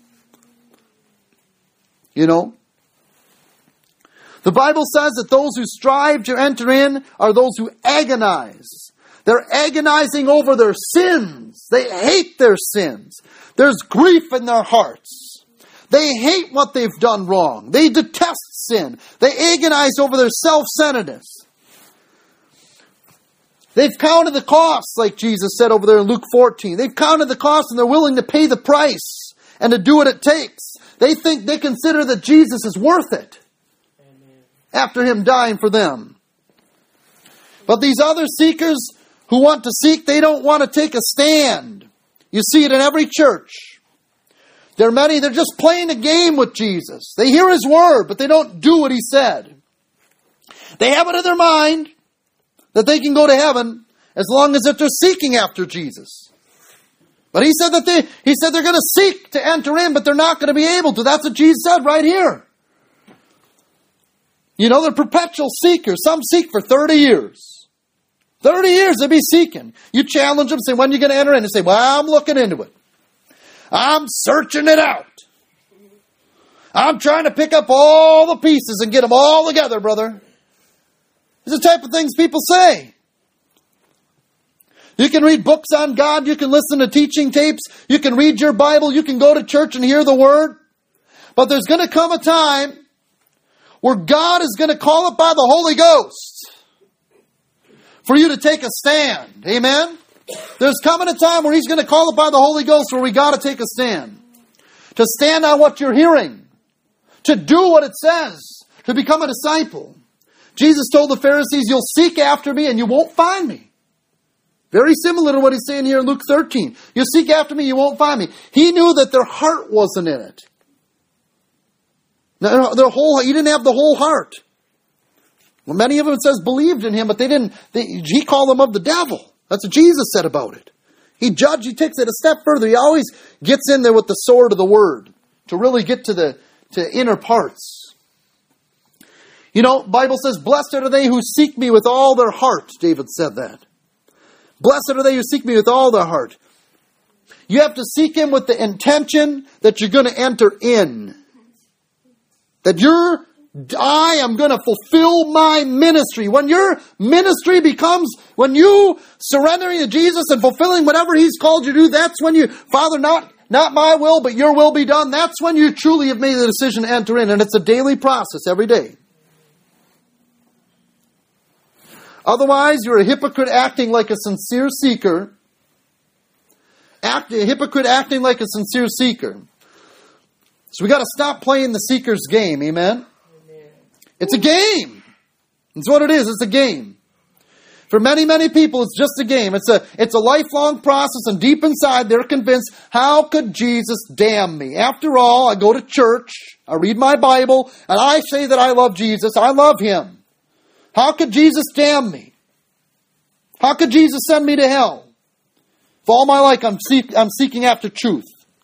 You know? The Bible says that those who strive to enter in are those who agonize. They're agonizing over their sins. They hate their sins. There's grief in their hearts. They hate what they've done wrong. They detest sin. They agonize over their self-centeredness. They've counted the costs, like Jesus said over there in Luke fourteen. They've counted the costs and they're willing to pay the price and to do what it takes. They think, they consider that Jesus is worth it. Amen. After him dying for them. But these other seekers who want to seek, they don't want to take a stand. You see it in every church. There are many, they're just playing a game with Jesus. They hear his word, but they don't do what he said. They have it in their mind that they can go to heaven as long as if they're seeking after Jesus. But he said that they, he said they're going to seek to enter in, but they're not going to be able to. That's what Jesus said right here. You know, they're perpetual seekers. Some seek for thirty years. thirty years they'll be seeking. You challenge them, say, when are you going to enter in? And say, well, I'm looking into it. I'm searching it out. I'm trying to pick up all the pieces and get them all together, brother. These are the type of things people say. You can read books on God. You can listen to teaching tapes. You can read your Bible. You can go to church and hear the Word. But there's going to come a time where God is going to call it by the Holy Ghost for you to take a stand. Amen? There's coming a time where He's going to call it by the Holy Ghost where we got to take a stand. To stand on what you're hearing. To do what it says. To become a disciple. Jesus told the Pharisees, you'll seek after me and you won't find me. Very similar to what He's saying here in Luke thirteen. You'll seek after me, you won't find me. He knew that their heart wasn't in it. Their whole, He didn't have the whole heart. Well, many of them, it says, believed in Him, but they didn't. They, he called them of the devil. That's what Jesus said about it. He judged, He takes it a step further. He always gets in there with the sword of the Word to really get to the to inner parts. You know, Bible says, blessed are they who seek me with all their heart. David said that. Blessed are they who seek me with all their heart. You have to seek Him with the intention that you're going to enter in. That you're, I am going to fulfill my ministry. When your ministry becomes, when you surrendering to Jesus and fulfilling whatever He's called you to do, that's when you, Father, not, not my will, but your will be done. That's when you truly have made the decision to enter in. And it's a daily process every day. Otherwise, you're a hypocrite acting like a sincere seeker. Act, a hypocrite acting like a sincere seeker. So we got to stop playing the seeker's game. Amen? Amen? It's a game. That's what it is. It's a game. For many, many people, it's just a game. It's a, it's a lifelong process, and deep inside, they're convinced, how could Jesus damn me? After all, I go to church, I read my Bible, and I say that I love Jesus. I love Him. How could Jesus damn me? How could Jesus send me to hell? For all my life, I'm, seek, I'm seeking after truth.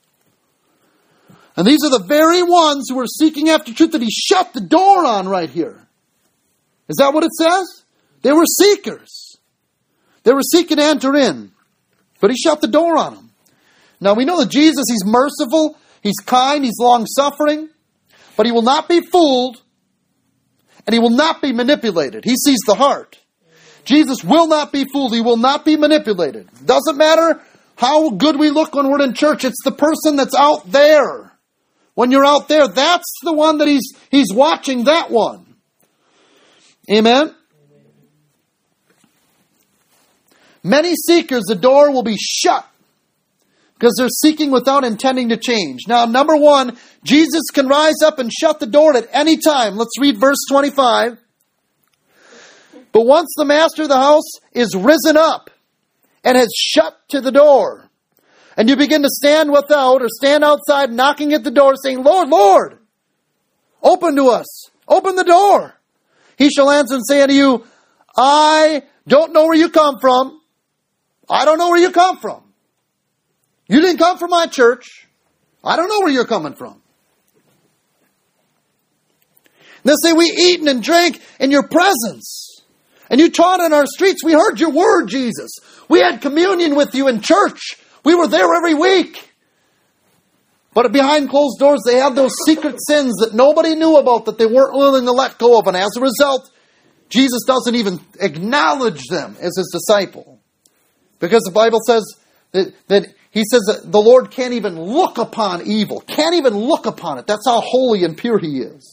And these are the very ones who are seeking after truth that He shut the door on right here. Is that what it says? They were seekers. They were seeking to enter in. But He shut the door on them. Now we know that Jesus, He's merciful, He's kind, He's long-suffering. But He will not be fooled. And He will not be manipulated. He sees the heart. Jesus will not be fooled. He will not be manipulated. Doesn't matter how good we look when we're in church. It's the person that's out there. When you're out there, that's the one that He's He's watching, that one. Amen? Many seekers, the door will be shut because they're seeking without intending to change. Now, number one, Jesus can rise up and shut the door at any time. Let's read verse twenty-five. But once the master of the house is risen up and has shut to the door, and you begin to stand without or stand outside knocking at the door saying, Lord, Lord, open to us. Open the door. He shall answer and say unto you, I don't know where you come from. I don't know where you come from. You didn't come from my church. I don't know where you're coming from. They'll say, we eaten and drank in your presence. And you taught in our streets. We heard your word, Jesus. We had communion with you in church. We were there every week. But behind closed doors, they had those secret sins that nobody knew about, that they weren't willing to let go of. And as a result, Jesus doesn't even acknowledge them as His disciple. Because the Bible says that, that He says that the Lord can't even look upon evil. Can't even look upon it. That's how holy and pure He is.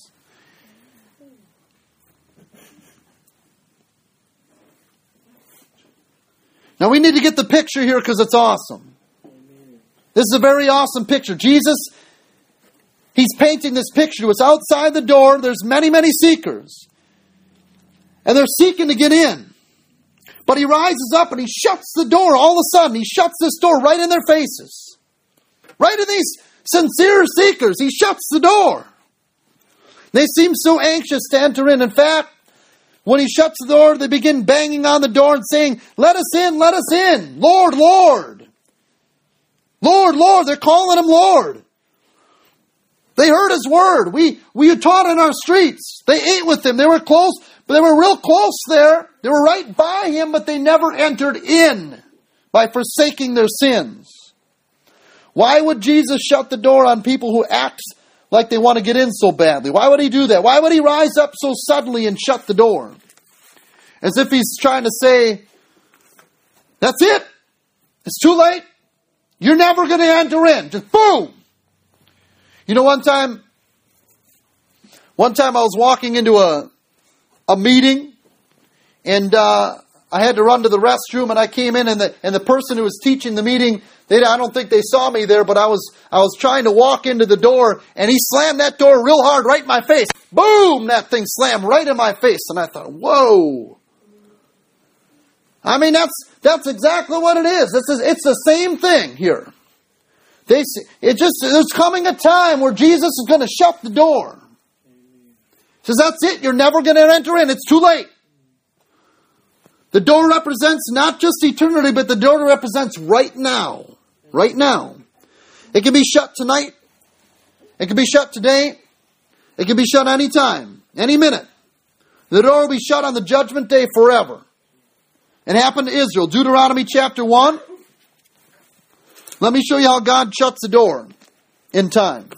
Now we need to get the picture here because it's awesome. This is a very awesome picture. Jesus, He's painting this picture to us. Outside the door, there's many, many seekers. And they're seeking to get in. But He rises up and He shuts the door. All of a sudden, He shuts this door right in their faces. Right in these sincere seekers. He shuts the door. They seem so anxious to enter in. In fact, when He shuts the door, they begin banging on the door and saying, let us in, let us in. Lord, Lord. Lord, Lord. They're calling Him Lord. They heard his word. We, we taught in our streets. They ate with him. They were close, but they were real close there. They were right by him, but they never entered in by forsaking their sins. Why would Jesus shut the door on people who act like they want to get in so badly? Why would he do that? Why would he rise up so suddenly and shut the door? As if he's trying to say, that's it. It's too late. You're never going to enter in. Just boom. You know, one time, one time I was walking into a a meeting, and uh, I had to run to the restroom, and I came in, and the and the person who was teaching the meeting, they I don't think they saw me there, but I was I was trying to walk into the door, and he slammed that door real hard right in my face. Boom! That thing slammed right in my face, and I thought, whoa. I mean, that's that's exactly what it is. It's it's the same thing here. They, it just, there's coming a time where Jesus is going to shut the door. He says, that's it. You're never going to enter in. It's too late. The door represents not just eternity, but the door represents right now. Right now. It can be shut tonight. It can be shut today. It can be shut any time, any minute. The door will be shut on the judgment day forever. It happened to Israel. Deuteronomy chapter one. Let me show you how God shuts the door in time.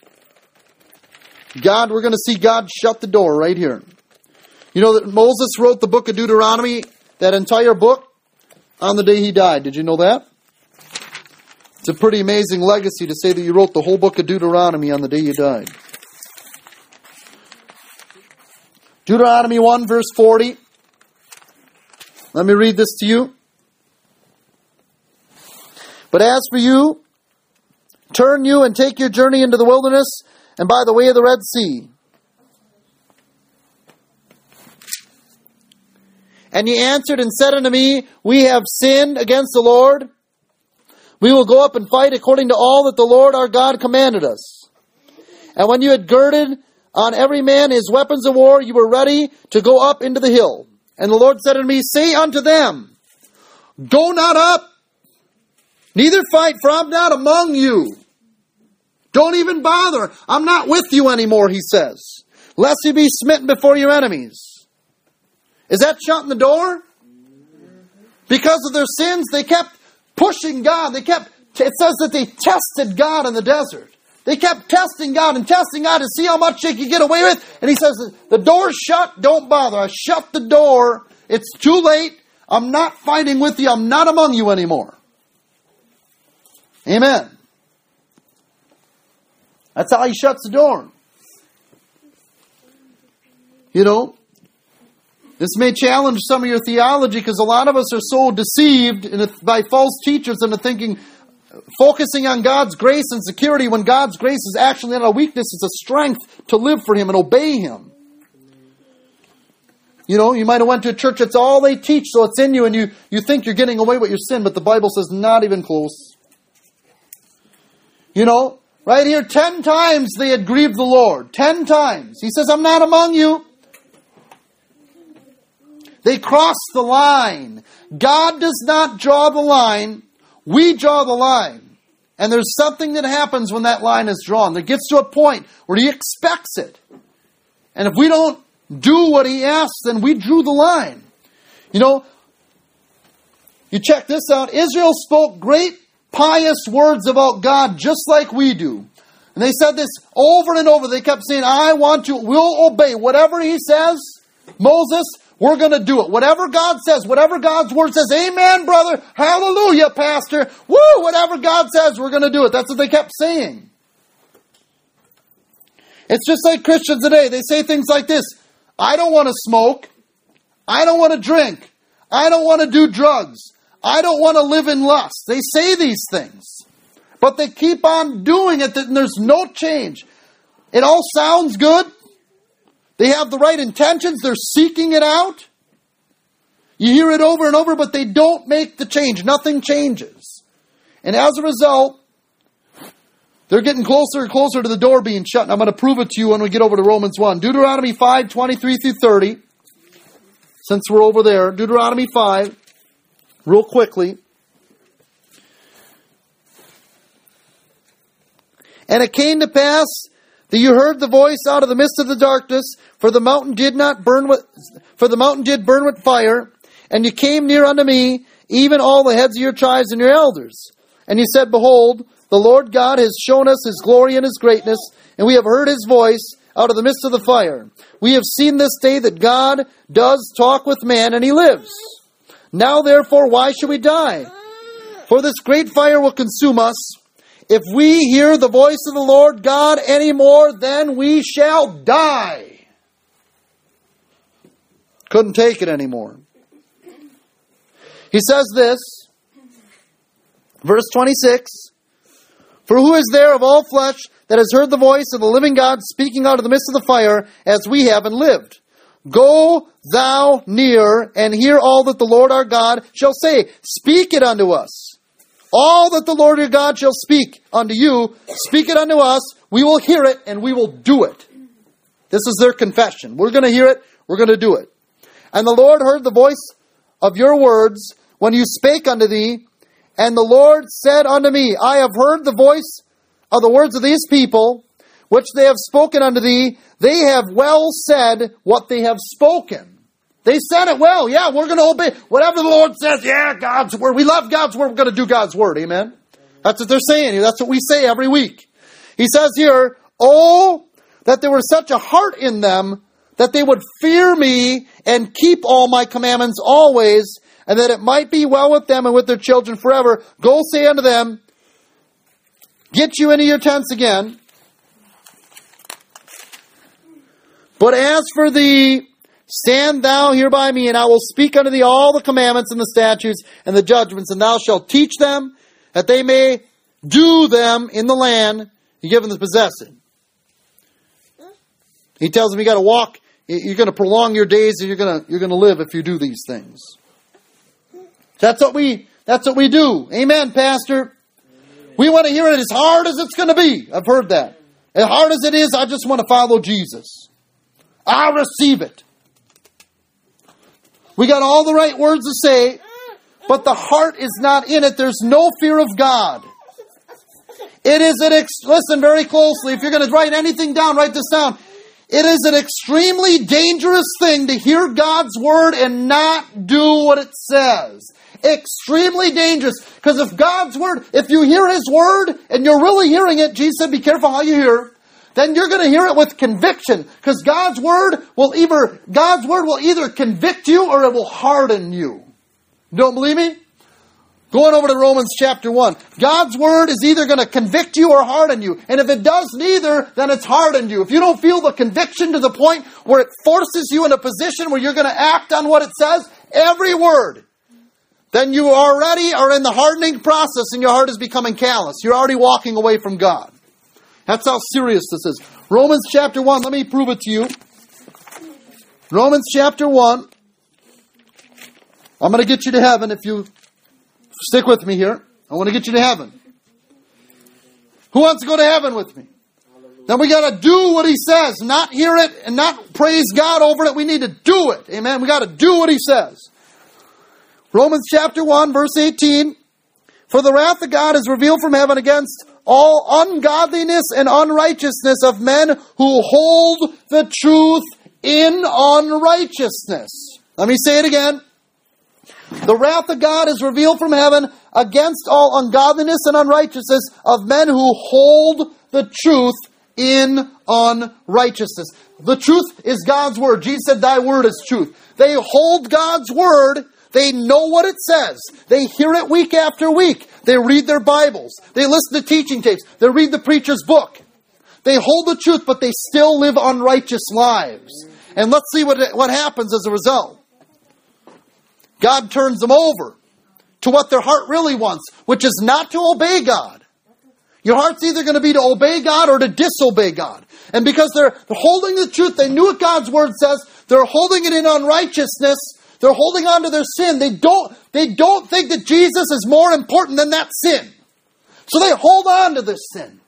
God, we're going to see God shut the door right here. You know that Moses wrote the book of Deuteronomy, that entire book, on the day he died. Did you know that? It's a pretty amazing legacy to say that you wrote the whole book of Deuteronomy on the day you died. Deuteronomy one, verse forty. Let me read this to you. But as for you, turn you and take your journey into the wilderness and by the way of the Red Sea. And ye answered and said unto me, we have sinned against the Lord. We will go up and fight according to all that the Lord our God commanded us. And when you had girded on every man his weapons of war, you were ready to go up into the hill. And the Lord said unto me, say unto them, go not up. Neither fight, for I'm not among you. Don't even bother. I'm not with you anymore, he says. Lest you be smitten before your enemies. Is that shutting the door? Because of their sins, they kept pushing God. They kept, it says that they tested God in the desert. They kept testing God and testing God to see how much they could get away with. And he says, the door's shut, don't bother. I shut the door. It's too late. I'm not fighting with you. I'm not among you anymore. Amen. That's how he shuts the door. You know, this may challenge some of your theology because a lot of us are so deceived by false teachers into thinking, focusing on God's grace and security when God's grace is actually not a weakness, it's a strength to live for Him and obey Him. You know, you might have went to a church, that's all they teach, so it's in you, and you, you think you're getting away with your sin, but the Bible says not even close. You know, right here, ten times they had grieved the Lord. Ten times. He says, I'm not among you. They crossed the line. God does not draw the line. We draw the line. And there's something that happens when that line is drawn. There gets to a point where He expects it. And if we don't do what He asks, then we drew the line. You know, you check this out. Israel spoke great pious words about God just like we do. And they said this over and over. They kept saying, I want to, we'll obey whatever He says. Moses, we're going to do it. Whatever God says, whatever God's word says, amen, brother, hallelujah, pastor, woo, whatever God says, we're going to do it. That's what they kept saying. It's just like Christians today. They say things like this, I don't want to smoke. I don't want to drink. I don't want to do drugs. I don't want to live in lust. They say these things. But they keep on doing it and there's no change. It all sounds good. They have the right intentions. They're seeking it out. You hear it over and over, but they don't make the change. Nothing changes. And as a result, they're getting closer and closer to the door being shut. And I'm going to prove it to you when we get over to Romans one. Deuteronomy five, twenty-three through thirty. Since we're over there. Deuteronomy five. Real quickly. And it came to pass that you heard the voice out of the midst of the darkness, for the mountain did not burn with, for the mountain did burn with fire, and you came near unto me, even all the heads of your tribes and your elders. And you said, Behold, the Lord God has shown us his glory and his greatness, and we have heard his voice out of the midst of the fire. We have seen this day that God does talk with man, and he lives. Now therefore, why should we die? For this great fire will consume us. If we hear the voice of the Lord God any more, then we shall die. Couldn't take it anymore. He says this, verse twenty-six, For who is there of all flesh that has heard the voice of the living God speaking out of the midst of the fire, as we have and lived? Go thou near and hear all that the Lord our God shall say. Speak it unto us. All that the Lord your God shall speak unto you, speak it unto us. We will hear it and we will do it. This is their confession. We're going to hear it. We're going to do it. And the Lord heard the voice of your words when you spake unto thee. And the Lord said unto me, I have heard the voice of the words of these people, which they have spoken unto thee. They have well said what they have spoken. They said it well. Yeah, we're going to obey. Whatever the Lord says, yeah, God's word. We love God's word. We're going to do God's word. Amen? That's what they're saying here. That's what we say every week. He says here, Oh, that there were such a heart in them that they would fear me and keep all my commandments always, and that it might be well with them and with their children forever. Go say unto them, Get you into your tents again. But as for thee, stand thou here by me, and I will speak unto thee all the commandments and the statutes and the judgments, and thou shalt teach them, that they may do them in the land you give them to possess it. He tells them you got to walk. You're going to prolong your days, and you're going to you're going to live if you do these things. That's what we that's what we do. Amen, Pastor. We want to hear it as hard as it's going to be. I've heard that. As hard as it is, I just want to follow Jesus. I'll receive it. We got all the right words to say, but the heart is not in it. There's no fear of God. It is an, ex- listen very closely. If you're going to write anything down, write this down. It is an extremely dangerous thing to hear God's word and not do what it says. Extremely dangerous. Because if God's word, if you hear his word and you're really hearing it, Jesus said, be careful how you hear, then you're going to hear it with conviction. Because God's word will either, God's word will either convict you or it will harden you. Don't believe me? Going over to Romans chapter one. God's word is either going to convict you or harden you. And if it does neither, then it's hardened you. If you don't feel the conviction to the point where it forces you in a position where you're going to act on what it says, every word, then you already are in the hardening process and your heart is becoming callous. You're already walking away from God. That's how serious this is. Romans chapter one, let me prove it to you. Romans chapter one. I'm going to get you to heaven if you stick with me here. I want to get you to heaven. Who wants to go to heaven with me? Then we got to do what he says, not hear it and not praise God over it. We need to do it. Amen. We got to do what he says. Romans chapter one, verse eighteen. For the wrath of God is revealed from heaven against all ungodliness and unrighteousness of men who hold the truth in unrighteousness. Let me say it again. The wrath of God is revealed from heaven against all ungodliness and unrighteousness of men who hold the truth in unrighteousness. The truth is God's word. Jesus said, thy word is truth. They hold God's word. They know what it says. They hear it week after week. They read their Bibles. They listen to teaching tapes. They read the preacher's book. They hold the truth, but they still live unrighteous lives. And let's see what, what happens as a result. God turns them over to what their heart really wants, which is not to obey God. Your heart's either going to be to obey God or to disobey God. And because they're, they're holding the truth, they knew what God's word says, they're holding it in unrighteousness, they're holding on to their sin. They don't, they don't think that Jesus is more important than that sin. So they hold on to this sin.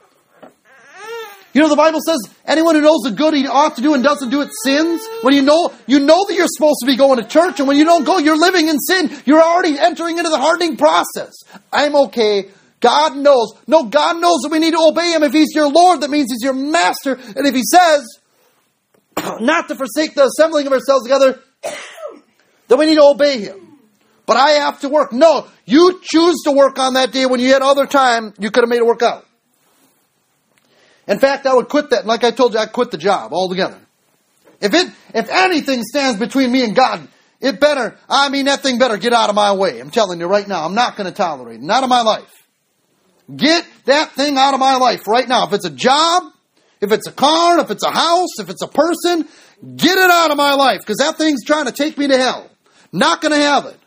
You know, the Bible says anyone who knows the good he ought to do and doesn't do it sins. When you know, you know that you're supposed to be going to church, and when you don't go, you're living in sin. You're already entering into the hardening process. I'm okay. God knows. No, God knows that we need to obey Him. If He's your Lord, that means He's your master. And if He says not to forsake the assembling of ourselves together, then we need to obey Him. But I have to work. No, you choose to work on that day when you had other time, you could have made it work out. In fact, I would quit that. Like I told you, I'd quit the job altogether. If it, if anything stands between me and God, it better, I mean, that thing better get out of my way. I'm telling you right now, I'm not going to tolerate it. Not in my life. Get that thing out of my life right now. If it's a job, if it's a car, if it's a house, if it's a person, get it out of my life, because that thing's trying to take me to hell. Not going to have it.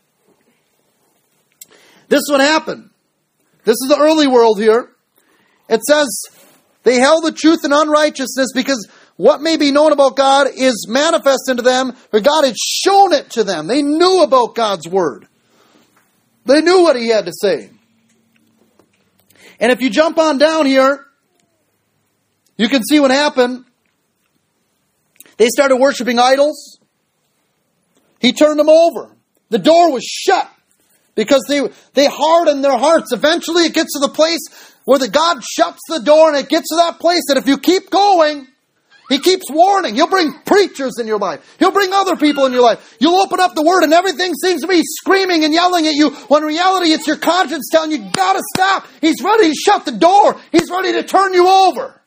This is what happened. This is the early world here. It says, they held the truth in unrighteousness, because what may be known about God is manifest unto them, for God had shown it to them. They knew about God's word. They knew what He had to say. And if you jump on down here, you can see what happened. They started worshiping idols. He turned them over. The door was shut because they, they hardened their hearts. Eventually it gets to the place where the God shuts the door, and it gets to that place that if you keep going, He keeps warning. He'll bring preachers in your life. He'll bring other people in your life. You'll open up the Word and everything seems to be screaming and yelling at you, when in reality it's your conscience telling you, gotta stop. He's ready to shut the door. He's ready to turn you over.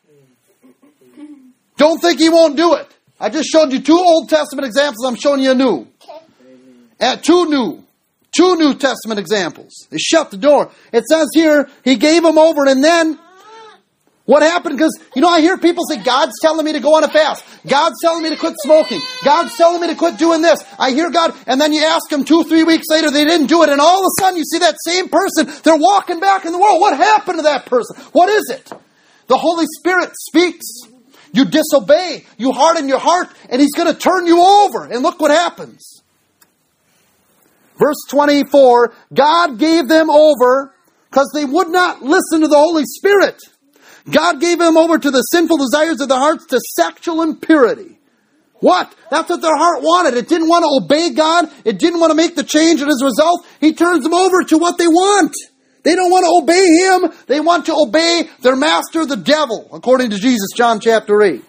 Don't think He won't do it. I just showed you two Old Testament examples. I'm showing you a new. And two new. Two New Testament examples. They shut the door. It says here, He gave them over, and then what happened? Because, you know, I hear people say, God's telling me to go on a fast. God's telling me to quit smoking. God's telling me to quit doing this. I hear God, and then you ask them two, three weeks later, they didn't do it, and all of a sudden you see that same person, they're walking back in the world. What happened to that person? What is it? The Holy Spirit speaks. You disobey. You harden your heart, and He's going to turn you over. And look what happens. Verse twenty-four, God gave them over because they would not listen to the Holy Spirit. God gave them over to the sinful desires of their hearts, to sexual impurity. What? That's what their heart wanted. It didn't want to obey God. It didn't want to make the change, and as a result, He turns them over to what they want. They don't want to obey Him. They want to obey their master, the devil, according to Jesus, John chapter eight.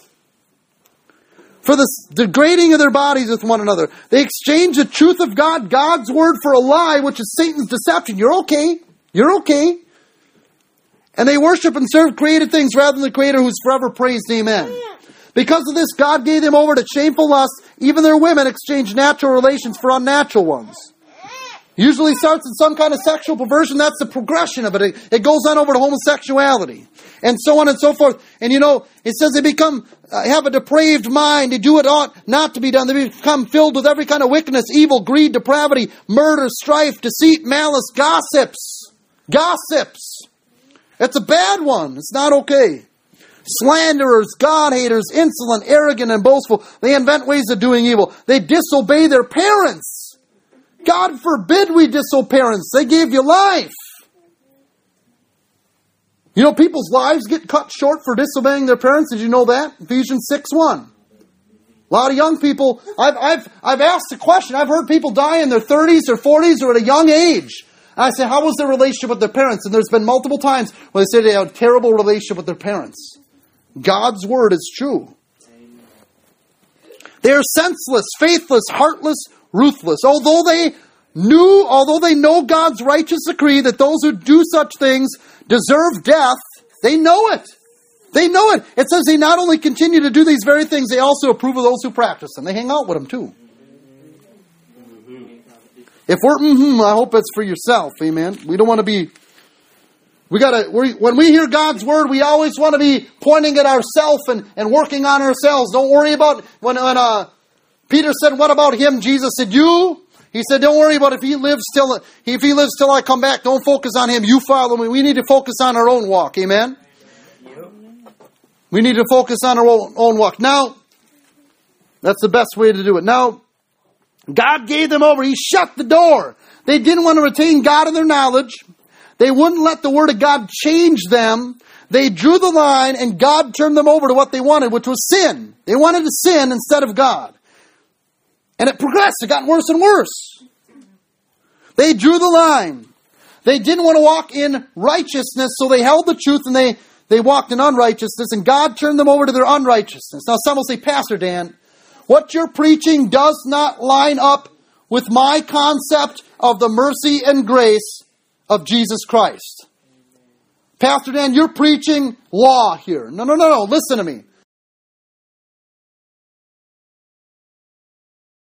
For the degrading of their bodies with one another. They exchange the truth of God, God's word, for a lie, which is Satan's deception. You're okay. You're okay. And they worship and serve created things rather than the Creator, who's forever praised. Amen. Because of this, God gave them over to shameful lusts. Even their women exchanged natural relations for unnatural ones. Usually starts in some kind of sexual perversion. That's the progression of it. It, it goes on over to homosexuality. And so on and so forth. And you know, it says they become, uh, have a depraved mind. They do what ought not to be done. They become filled with every kind of wickedness, evil, greed, depravity, murder, strife, deceit, malice, gossips. Gossips. It's a bad one. It's not okay. Slanderers, God-haters, insolent, arrogant, and boastful. They invent ways of doing evil. They disobey their parents. God forbid we disobey parents. They gave you life. You know, people's lives get cut short for disobeying their parents. Did you know that? Ephesians six one. A lot of young people, I've, I've, I've asked the question. I've heard people die in their thirties or forties or at a young age. And I say, how was their relationship with their parents? And there's been multiple times where they say they had a terrible relationship with their parents. God's word is true. They are senseless, faithless, heartless, ruthless. Although they knew, although they know God's righteous decree that those who do such things deserve death, they know it. They know it. It says they not only continue to do these very things, they also approve of those who practice them. They hang out with them too. If we're, mm-hmm, I hope it's for yourself, amen. We don't want to be, we gotta, we, when we hear God's word, we always want to be pointing at ourselves and, and working on ourselves. Don't worry about, when, when uh, Peter said, what about him? Jesus said, you? He said, don't worry about if he lives till, if he lives till I come back, don't focus on him. You follow me. We need to focus on our own walk, amen. We need to focus on our own, own walk. Now, that's the best way to do it. Now, God gave them over. He shut the door. They didn't want to retain God in their knowledge. They wouldn't let the Word of God change them. They drew the line, and God turned them over to what they wanted, which was sin. They wanted to sin instead of God. And it progressed. It got worse and worse. They drew the line. They didn't want to walk in righteousness, so they held the truth and they, they walked in unrighteousness, and God turned them over to their unrighteousness. Now some will say, Pastor Dan, what you're preaching does not line up with my concept of the mercy and grace of Jesus Christ. Pastor Dan, you're preaching law here. No, no, no, no. Listen to me.